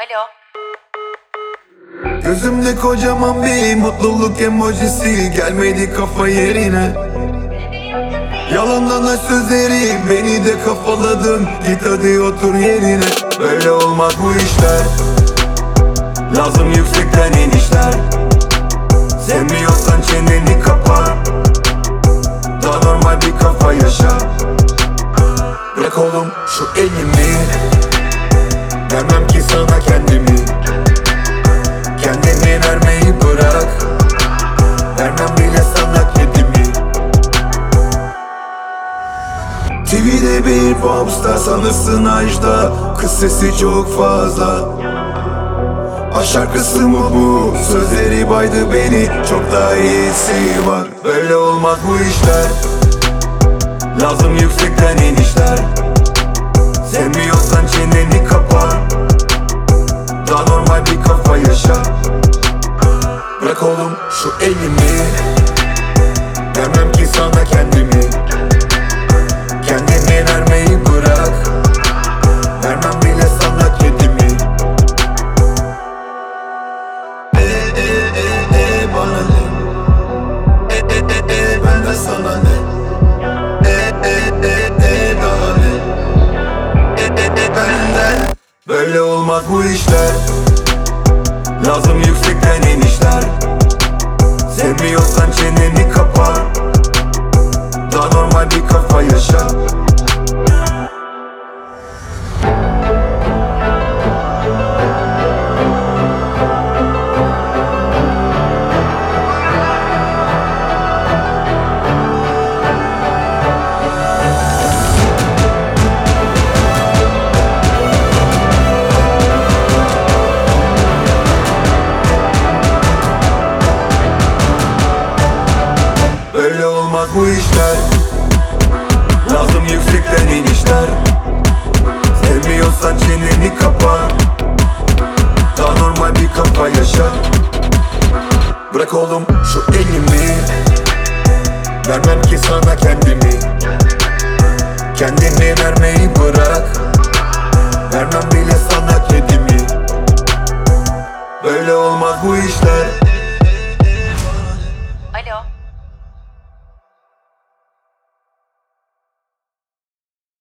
Alo. Gözümde kocaman bir mutluluk emojisi, gelmedi kafa yerine. Yalandan sözleri beni de kafaladın, git hadi otur yerine. Böyle olmaz bu işler, lazım yüksekten inişler. Sevmiyorsan çeneni kapa, daha normal bir kafa yaşa. Bırak oğlum şu elimi, vermem ki sana kendimi. Kendini vermeyi bırak, vermem bile sana kedimi. TV'de bir popstar sanırsın Ajda, kız sesi çok fazla. Aşk şarkısı mı bu? Sözleri baydı beni, çok daha iyisi var. Böyle olmaz bu işler, lazım yüksekten inişler. Sevmiyorsan çeneni kapa, daha normal bir kafa yaşa. Bırak oğlum şu elimi, vermem ki sana kendimi. Kendini vermeyi bırak, vermem bile sana kedimi. Bana ne? Ben de sana ne? Daha ne? Benden. Böyle olmaz bu işler, lazım yüksekten inişler. Sevmiyorsan çeneni kapa, daha normal bir kafa yaşa. Böyle olmaz bu işler, lazım yüksekten inişler. Sevmiyorsan çeneni kapa, daha normal bir kafa yaşa. Bırak oğlum şu elimi, vermem ki sana kendimi. Kendini vermeyi bırak, vermem bile sana kedimi.